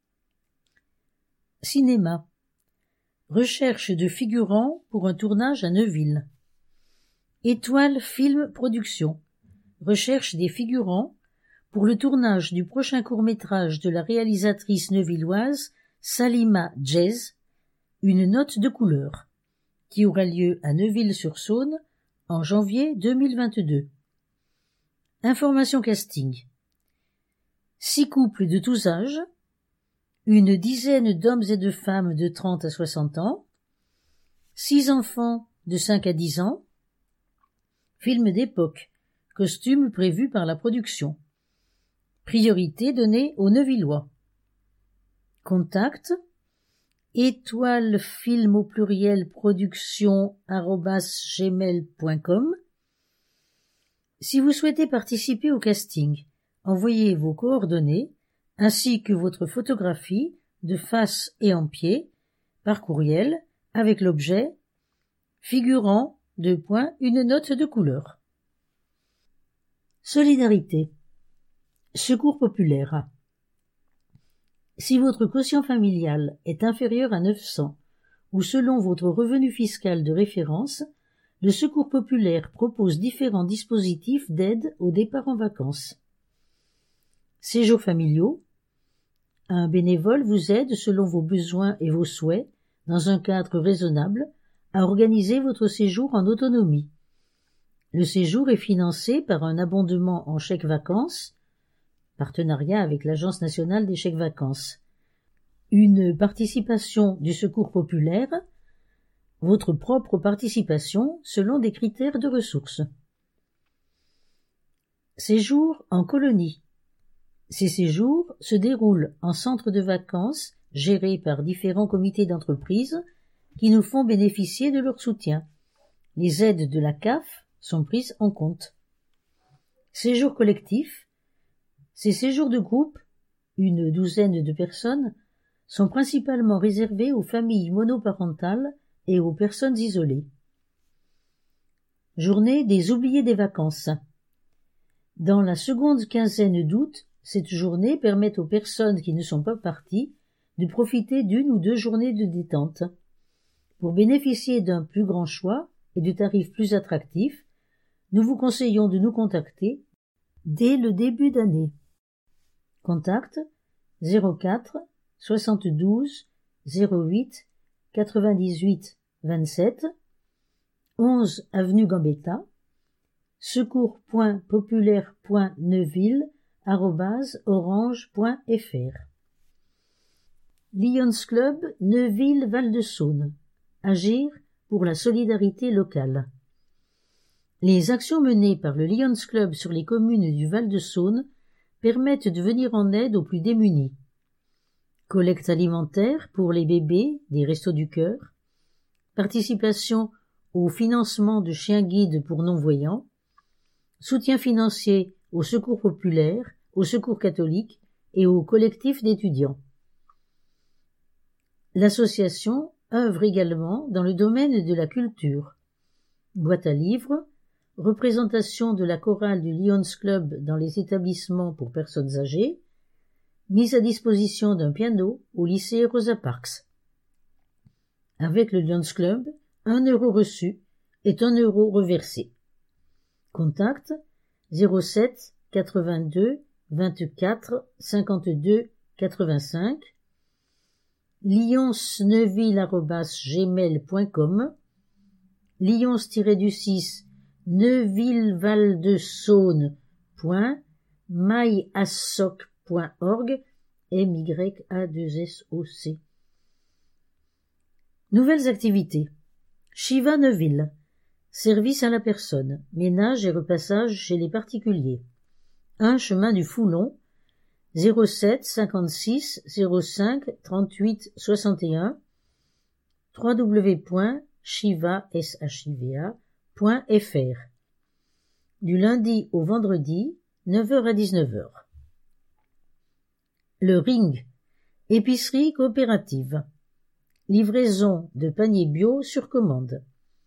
Cinéma. Recherche de figurants pour un tournage à Neuville. Étoile Film Production. Recherche des figurants pour le tournage du prochain court-métrage de la réalisatrice neuvilloise Salima Djez, Une note de couleur, qui aura lieu à Neuville-sur-Saône en janvier 2022. Information casting. 6 couples de tous âges, une dizaine d'hommes et de femmes de 30 à 60 ans, 6 enfants de 5 à 10 ans, film d'époque, costumes prévus par la production. Priorité donnée aux Neuvillois. Contact étoile film au pluriel production@gmail.com. Si vous souhaitez participer au casting, envoyez vos coordonnées ainsi que votre photographie de face et en pied par courriel avec l'objet figurant : une note de couleur. Solidarité. Secours populaire. Si votre quotient familial est inférieur à 900 ou selon votre revenu fiscal de référence, le Secours populaire propose différents dispositifs d'aide au départ en vacances. Séjours familiaux. Un bénévole vous aide selon vos besoins et vos souhaits, dans un cadre raisonnable, à organiser votre séjour en autonomie. Le séjour est financé par un abondement en chèques-vacances, partenariat avec l'Agence nationale des chèques-vacances, une participation du Secours populaire, votre propre participation selon des critères de ressources. Séjour en colonie. Ces séjours se déroulent en centres de vacances gérés par différents comités d'entreprise qui nous font bénéficier de leur soutien. Les aides de la CAF sont prises en compte. Séjours collectifs. Ces séjours de groupe, une douzaine de personnes, sont principalement réservés aux familles monoparentales et aux personnes isolées. Journée des oubliés des vacances. Dans la seconde quinzaine d'août, cette journée permet aux personnes qui ne sont pas parties de profiter d'une ou deux journées de détente. Pour bénéficier d'un plus grand choix et de tarifs plus attractifs, nous vous conseillons de nous contacter dès le début d'année. Contact 04 72 08 98 27 11 avenue Gambetta, secours.populaire.neuville@orange.fr. Lions Club Neuville-Val-de-Saône. Agir pour la solidarité locale. Les actions menées par le Lions Club sur les communes du Val-de-Saône permettent de venir en aide aux plus démunis. Collecte alimentaire pour les bébés des Restos du Cœur, participation au financement de chiens guides pour non-voyants, soutien financier au Secours populaire, au Secours catholique et au collectif d'étudiants. L'association œuvre également dans le domaine de la culture. Boîte à livres, représentation de la chorale du Lions Club dans les établissements pour personnes âgées, mise à disposition d'un piano au lycée Rosa Parks. Avec le Lions Club, 1 euro reçu est 1 euro reversé. Contact 07 82 24 52 85, lionsneuville@gmail.com, lions-du-6 neuville-val-de-saône.myassoc.org, MYA2SOC. Nouvelles activités. Shiva Neuville. Service à la personne, ménage et repassage chez les particuliers. 1 chemin du Foulon, 07 56 05 38 61, www.shiva.fr. Du lundi au vendredi, 9h à 19h. Le Ring. Épicerie coopérative. Livraison de paniers bio sur commande.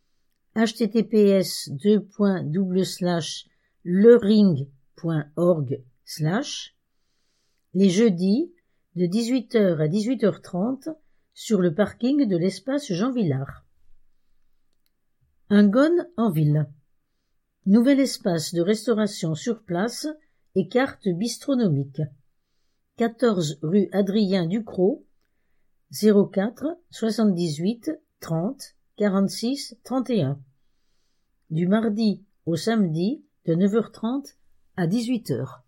https://lering.org/ les jeudis de 18h à 18h30 sur le parking de l'espace Jean Villard. Un gone en ville. Nouvel espace de restauration sur place et carte bistronomique. 14 rue Adrien Ducrot, 04 78 30 46 31. Du mardi au samedi de 9h30 à 18h.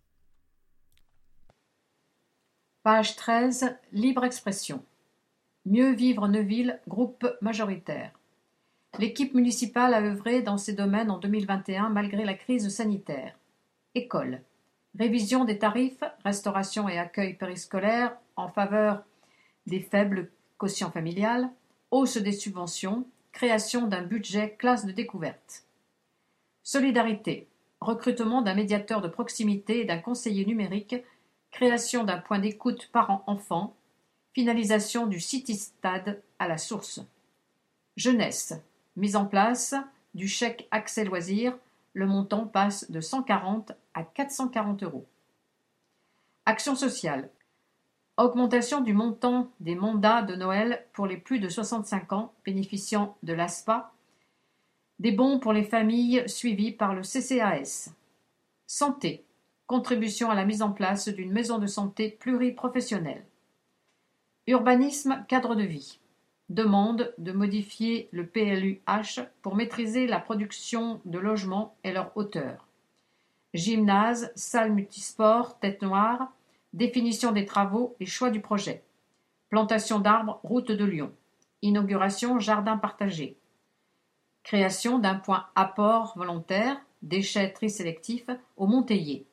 Page 13, Libre expression. Mieux vivre Neuville, groupe majoritaire. L'équipe municipale a œuvré dans ces domaines en 2021 malgré la crise sanitaire. École. Révision des tarifs, restauration et accueil périscolaire en faveur des faibles quotients familiales, hausse des subventions, création d'un budget classe de découverte. Solidarité. Recrutement d'un médiateur de proximité et d'un conseiller numérique, création d'un point d'écoute parents-enfants, finalisation du City-Stade à la source. Jeunesse. Mise en place du chèque accès loisirs, le montant passe de 140 à 440 euros. Action sociale. Augmentation du montant des mandats de Noël pour les plus de 65 ans bénéficiant de l'ASPA, des bons pour les familles suivies par le CCAS. Santé. Contribution à la mise en place d'une maison de santé pluriprofessionnelle. Urbanisme, cadre de vie. Demande de modifier le PLUH pour maîtriser la production de logements et leur hauteur. Gymnase, salle multisport, tête noire, définition des travaux et choix du projet. Plantation d'arbres, route de Lyon. Inauguration, jardin partagé. Création d'un point apport volontaire, déchets tri sélectifs au Montélier.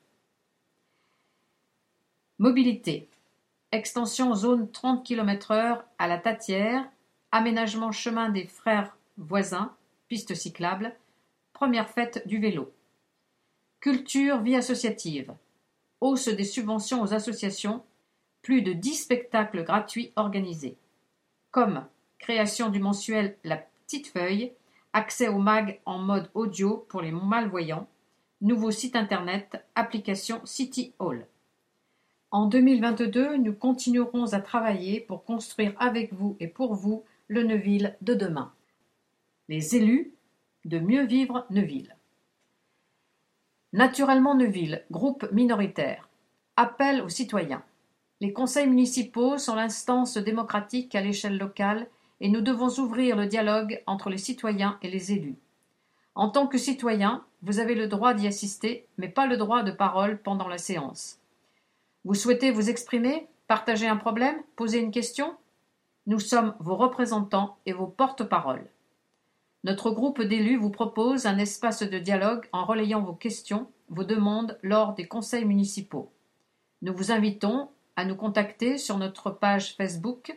Mobilité. Extension zone 30 km/h à la Tatière, aménagement chemin des frères voisins, piste cyclable, première fête du vélo. Culture, vie associative. Hausse des subventions aux associations, plus de 10 spectacles gratuits organisés. Comme création du mensuel La Petite Feuille, accès au mag en mode audio pour les malvoyants, nouveau site internet, application City Hall. En 2022, nous continuerons à travailler pour construire avec vous et pour vous le Neuville de demain. Les élus de Mieux Vivre Neuville. Naturellement Neuville, groupe minoritaire. Appel aux citoyens. Les conseils municipaux sont l'instance démocratique à l'échelle locale et nous devons ouvrir le dialogue entre les citoyens et les élus. En tant que citoyen, vous avez le droit d'y assister, mais pas le droit de parole pendant la séance. Vous souhaitez vous exprimer, partager un problème, poser une question ? Nous sommes vos représentants et vos porte-paroles. Notre groupe d'élus vous propose un espace de dialogue en relayant vos questions, vos demandes lors des conseils municipaux. Nous vous invitons à nous contacter sur notre page Facebook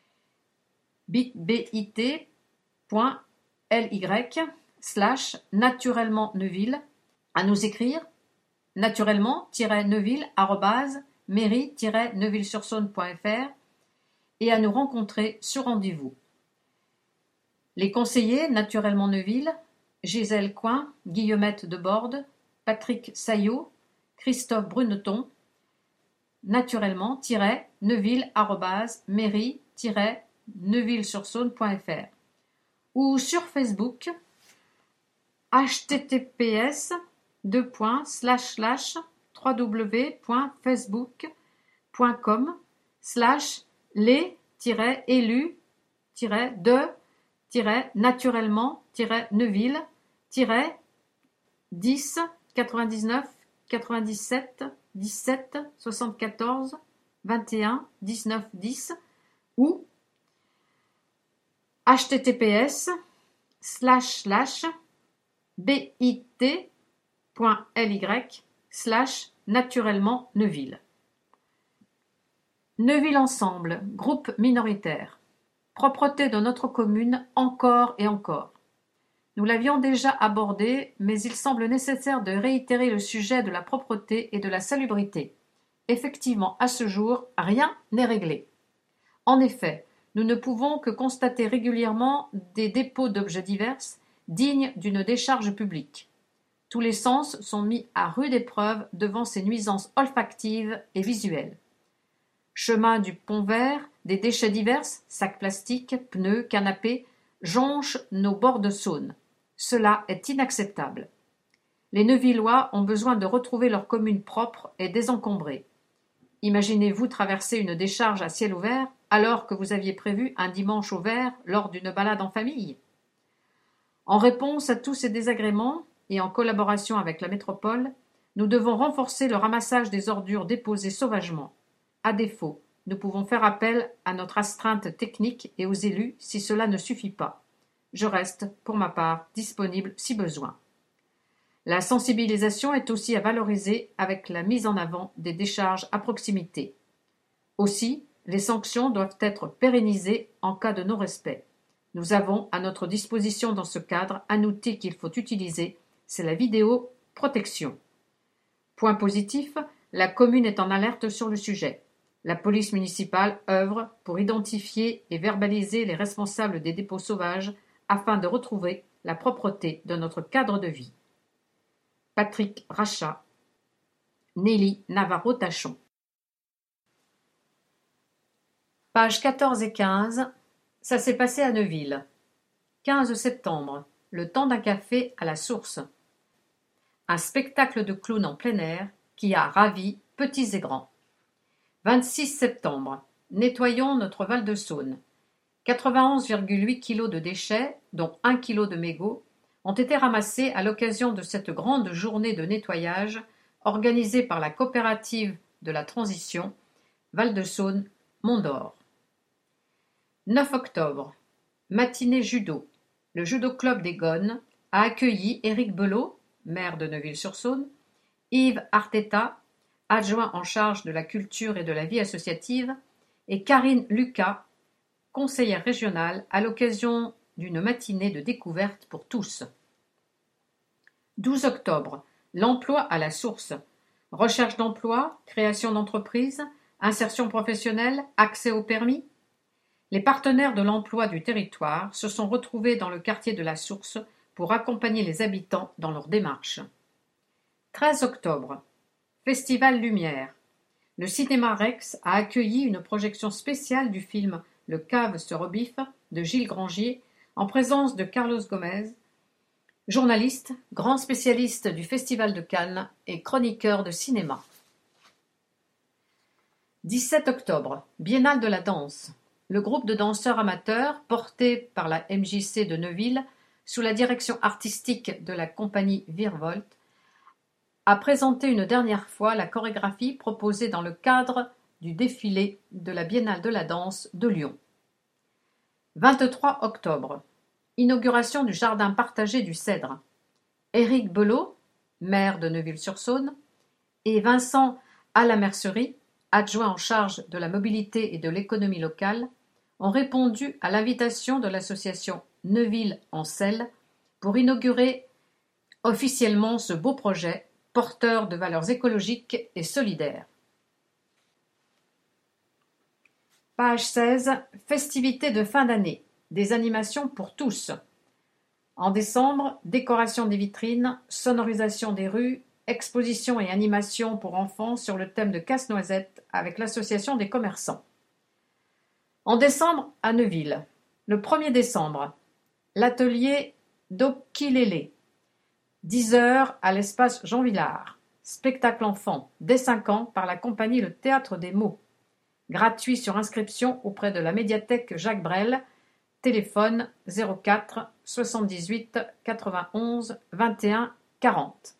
bit.ly/naturellement-neuville, à nous écrire naturellement-neuville@mairie-neuville-sur-saône.fr et à nous rencontrer sur rendez-vous. Les conseillers Naturellement Neuville, Gisèle Coin, Guillemette Deborde, Patrick Saillot, Christophe Bruneton, naturellement-neuville@mairie-neuville-sur-saône.fr ou sur Facebook https://les-élus-naturellement-neuville-10 99 97 17 74 21 19 10 ou https://bit.ly/naturellement-neuville. Neuville Ensemble, groupe minoritaire. Propreté de notre commune encore et encore. Nous l'avions déjà abordé, mais il semble nécessaire de réitérer le sujet de la propreté et de la salubrité. Effectivement, à ce jour, rien n'est réglé. En effet, nous ne pouvons que constater régulièrement des dépôts d'objets divers, dignes d'une décharge publique. Tous les sens sont mis à rude épreuve devant ces nuisances olfactives et visuelles. Chemin du Pont Vert, des déchets divers, sacs plastiques, pneus, canapés, jonchent nos bords de Saône. Cela est inacceptable. Les Neuvillois ont besoin de retrouver leur commune propre et désencombrée. Imaginez-vous traverser une décharge à ciel ouvert alors que vous aviez prévu un dimanche au vert lors d'une balade en famille ? En réponse à tous ces désagréments et en collaboration avec la métropole, nous devons renforcer le ramassage des ordures déposées sauvagement. À défaut, nous pouvons faire appel à notre astreinte technique et aux élus si cela ne suffit pas. Je reste, pour ma part, disponible si besoin. La sensibilisation est aussi à valoriser avec la mise en avant des décharges à proximité. Aussi, les sanctions doivent être pérennisées en cas de non-respect. Nous avons à notre disposition dans ce cadre un outil qu'il faut utiliser, c'est la vidéoprotection. Point positif, la commune est en alerte sur le sujet. La police municipale œuvre pour identifier et verbaliser les responsables des dépôts sauvages afin de retrouver la propreté de notre cadre de vie. Patrick Rachat, Nelly Navarro-Tachon. Pages 14 et 15. Ça s'est passé à Neuville. 15 septembre. Le temps d'un café à la source. Un spectacle de clowns en plein air, qui a ravi petits et grands. 26 septembre. Nettoyons notre Val-de-Saône. 91,8 kg de déchets, dont 1 kg de mégots, ont été ramassés à l'occasion de cette grande journée de nettoyage organisée par la coopérative de la transition Val-de-Saône Mont d'Or. 9 octobre. Matinée judo. Le Judo Club des Gones a accueilli Éric Belot, maire de Neuville-sur-Saône, Yves Arteta, adjoint en charge de la culture et de la vie associative, et Karine Lucas, conseillère régionale, à l'occasion d'une matinée de découverte pour tous. 12 octobre. L'emploi à la source. Recherche d'emploi, création d'entreprise, insertion professionnelle, accès au permis. Les partenaires de l'emploi du territoire se sont retrouvés dans le quartier de la Source pour accompagner les habitants dans leur démarche. 13 octobre. Festival Lumière. Le cinéma Rex a accueilli une projection spéciale du film Le Cave se rebiffe de Gilles Grangier en présence de Carlos Gomez, journaliste, grand spécialiste du Festival de Cannes et chroniqueur de cinéma. 17 octobre. Biennale de la danse. Le groupe de danseurs amateurs, porté par la MJC de Neuville, sous la direction artistique de la compagnie Virvolt, a présenté une dernière fois la chorégraphie proposée dans le cadre du défilé de la Biennale de la danse de Lyon. 23 octobre. Inauguration du jardin partagé du Cèdre. Éric Belot, maire de Neuville-sur-Saône, et Vincent Alamercerie, adjoint en charge de la mobilité et de l'économie locale, ont répondu à l'invitation de l'association Neuville en selle pour inaugurer officiellement ce beau projet porteur de valeurs écologiques et solidaires. Page 16. Festivités de fin d'année. Des animations pour tous. En décembre, décoration des vitrines, sonorisation des rues, exposition et animation pour enfants sur le thème de Casse-Noisette avec l'association des commerçants. En décembre, à Neuville. Le 1er décembre, l'atelier d'Okilélé. 10 heures à l'espace Jean Villard. Spectacle enfant dès 5 ans par la compagnie Le Théâtre des Mots. Gratuit sur inscription auprès de la médiathèque Jacques Brel. Téléphone 04 78 91 21 40.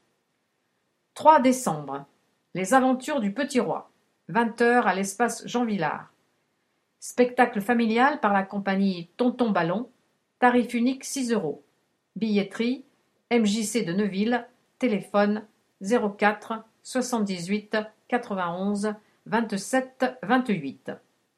3 décembre. Les aventures du Petit Roi. 20 heures à l'espace Jean Villard. Spectacle familial par la compagnie Tonton Ballon. Tarif unique 6 €. Billetterie MJC de Neuville. Téléphone 04 78 91 27 28.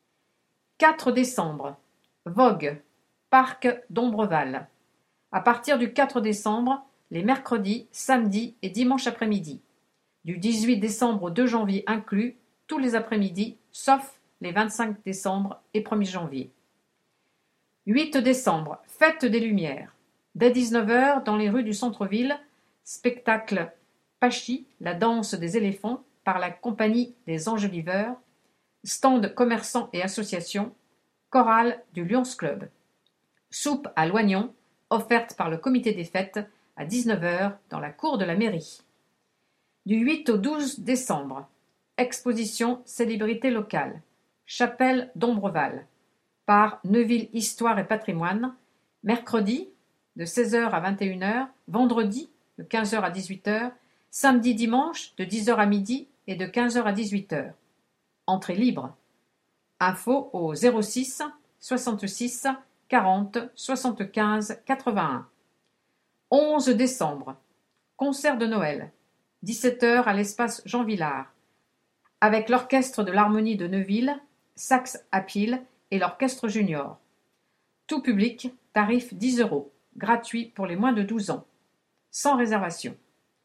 4 décembre. Vogue. Parc d'Ombreval. À partir du 4 décembre, les mercredis, samedis et dimanches après-midi. Du 18 décembre au 2 janvier inclus, tous les après-midi, sauf les 25 décembre et 1er janvier. 8 décembre, Fête des Lumières. Dès 19 heures, dans les rues du centre-ville, spectacle Pachi, la danse des éléphants, par la compagnie des Enjoliveurs, stand commerçants et associations, chorale du Lions Club. Soupe à l'oignon, offerte par le comité des fêtes, à 19 heures dans la cour de la mairie. Du 8 au 12 décembre, exposition Célébrités locales, chapelle d'Ombreval, par Neuville Histoire et Patrimoine, mercredi de 16 heures à 21 heures, vendredi de 15 heures à 18 heures, samedi dimanche de 10 heures à midi et de 15 heures à 18 heures. Entrée libre. Info au 06 66 40 75 81. 11 décembre. Concert de Noël. 17 heures à l'espace Jean Villard. Avec l'orchestre de l'Harmonie de Neuville, Saxe à Pile et l'orchestre junior. Tout public, tarif 10 €. Gratuit pour les moins de 12 ans. Sans réservation.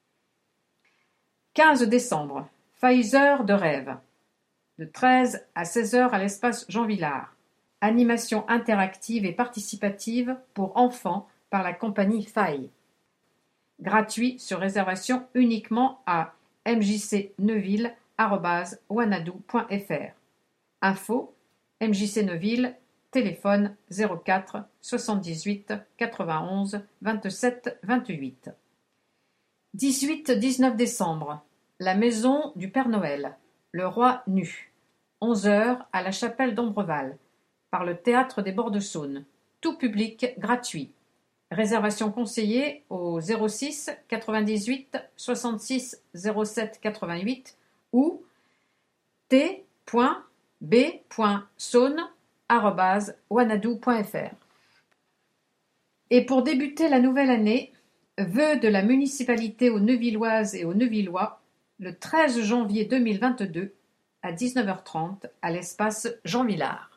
15 décembre. Pfizer de rêve. De 13 à 16 heures à l'espace Jean Villard. Animation interactive et participative pour enfants par la compagnie Faille. Gratuit sur réservation uniquement à mjcneuville@wanadoo.fr. Info MJC Neuville, téléphone 04 78 91 27 28. 18-19 décembre. La maison du Père Noël, Le Roi nu, 11h à la chapelle d'Ombreval, par le Théâtre des Bords de Saône. Tout public gratuit. Réservation conseillée au 06 98 66 07 88 ou t.b.saône@wanadoo.fr. Et pour débuter la nouvelle année, vœux de la municipalité aux Neuvilloises et aux Neuvillois, le 13 janvier 2022 à 19h30 à l'espace Jean Villard.